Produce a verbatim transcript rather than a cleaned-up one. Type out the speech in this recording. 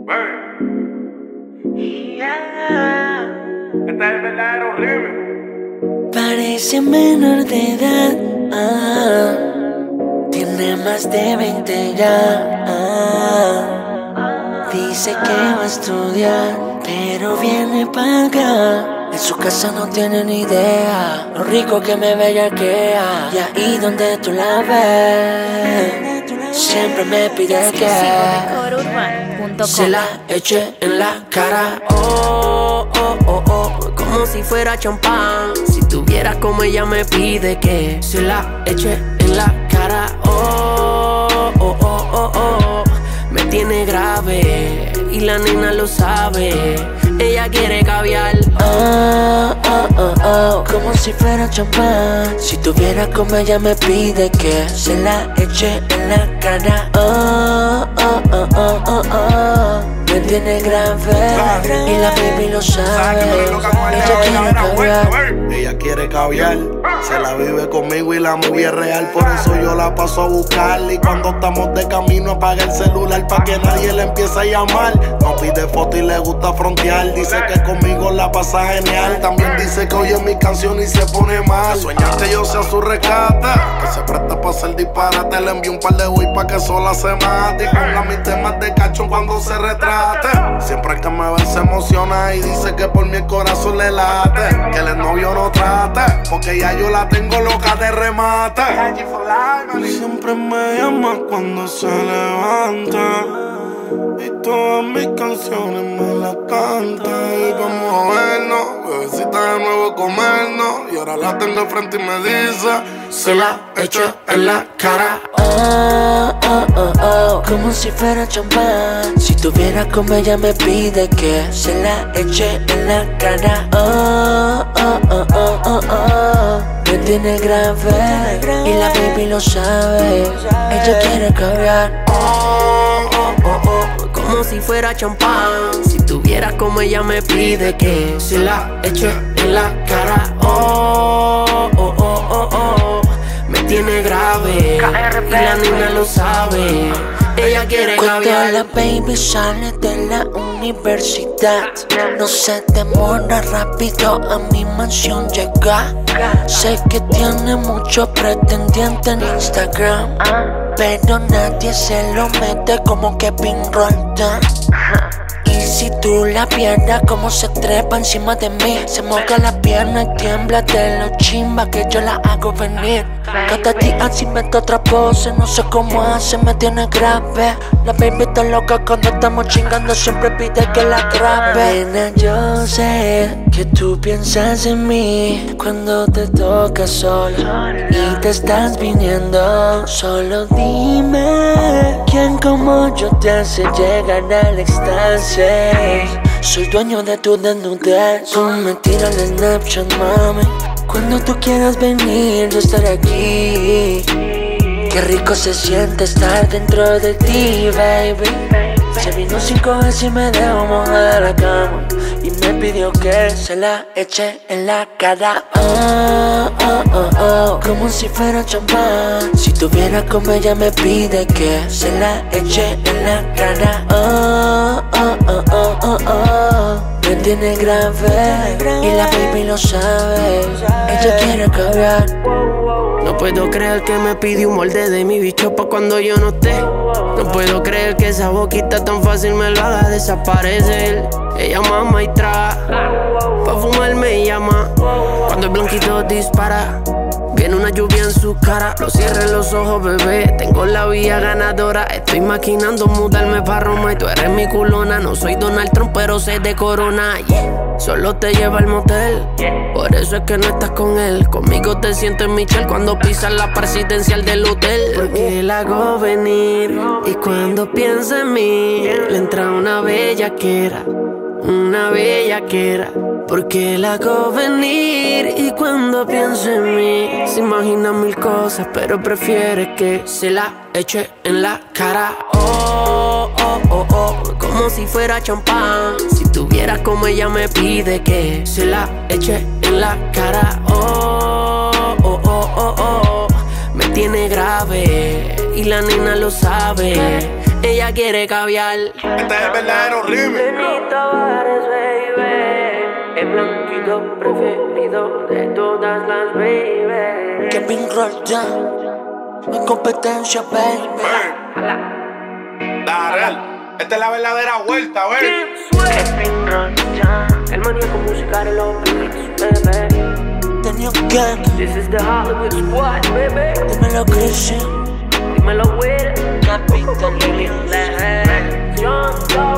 Yeah. Este es el verdadero remix. Parece menor de edad, ah. Tiene más de veinte ya, ah. Dice que va a estudiar, pero viene para acá. En su casa no tiene ni idea lo rico que me bellaquea. Y ahí donde tú la ves, siempre me pide que se la eche en la cara. Oh, oh, oh, oh, como si fuera champán. Si tuviera como ella me pide que se la eche en la cara. Oh, oh, oh, oh, oh, me tiene grave y la nena lo sabe. Ella quiere caviar. Oh, oh, oh, oh, como si fuera champán. Si tuviera como ella me pide que se la eche en la cara. Oh, oh, oh, oh, oh, oh, me tiene grave y la baby lo sabe. Ella quiere caviar. Ella quiere caviar, se la vive conmigo y la movie es real. Por eso yo la paso a buscar. Y cuando estamos de camino apaga el celular pa' que nadie le empiece a llamar. No pide foto y le gusta frontear. Dice que conmigo la pasa genial. También dice que oye mi canción y se pone mal. Sueña que yo sea su rescate, que se presta pa' hacer disparate. Le envío un par de Wii pa' que sola se mate. Y ponga mis temas de cachón cuando se retrate. Siempre que me ve se emociona y dice que por mi el corazón le late. Que el novio no trate, porque ya yo la tengo loca de remate. Siempre me llama cuando se levanta y todas mis canciones me las canta. Y vamos a vernos, bebecita de nuevo comernos. Y ahora la tengo frente y me dice se la echo en la cara. Oh, oh, oh, oh, como si fuera champán. Si tuviera como ella me pide que se la eche en la cara. Oh, oh, oh, oh, oh, oh, me tiene grave y la baby lo sabe. Ella quiere caviar. Oh, oh, oh, oh, como si fuera champán. Si tuviera como ella me pide que se la eche en la cara. Oh, oh, oh, oh, oh, me tiene grave y la niña lo sabe. Ella quiere Cuando caviar. la baby sale de la universidad, no se demora, rápido a mi mansión llega. Sé que tiene muchos pretendientes en Instagram, pero nadie se lo mete como Kevin Roldan. Y si tú la pierdas, como se trepa encima de mí, se moja la pierna y tiembla de lo chimba que yo la hago venir. Cada día si meto otra pose, no sé cómo hace, me tiene grave. La baby está loca cuando estamos chingando, siempre pide que la grabe. Nena, yo sé que tú piensas en mí cuando te tocas sola y te estás viniendo. Solo dime quién como yo te hace llegar al éxtasis. Soy dueño de tu desnudez. Tú me tiras el Snapchat, mami. Cuando tú quieras venir, yo estaré aquí. Qué rico se siente estar dentro de ti, baby. Se vino cinco veces y me dejó mojar la cama y me pidió que se la eche en la cara. Oh, oh, oh, oh, como si fuera champán. Si tuviera como ella me pide que se la eche en la cara. Oh, oh, oh, oh, oh, oh, me tiene grave y la baby lo sabe. Ella quiere caviar. No puedo creer que me pidió un molde de mi bicho pa' cuando yo no esté. No puedo creer que esa boquita tan fácil me lo haga desaparecer. Ella mama y traga, pa' fumar me llama. Cuando el blanquito dispara, viene una lluvia en su cara. No cierres los ojos, bebé, tengo la vía ganadora. Estoy maquinando mudarme pa' Roma y tú eres mi culona. No soy Donald Trump, pero sé de corona, yeah. Solo te lleva al motel, por eso es que no estás con él. Conmigo te sientes Michelle cuando pisas la presidencial del hotel. Porque la hago venir y cuando piensa en mí le entra una bellaquera, una bellaquera. Porque la hago venir y cuando piensa en mí se imagina mil cosas, pero prefiere que se la eche en la cara. Oh, oh, oh, oh, como si fuera champán. Si tuviera como ella me pide que se la eche en la cara. Oh, oh, oh, oh, oh, me tiene grave y la nena lo sabe. ella quiere caviar. Este es el verdadero remix. Benito Juárez, baby, el blanquito preferido de todas las baby. Kevin Roldán, mi competencia, baby. Darrell, esta es la verdadera vuelta, baby. Kevin Roldán, el maníaco musical en los beats, baby. Tenía un gang, This is the Hollywood Squad, baby. dímelo Christian. Dímelo, Will. Capitán Lily. John Dog.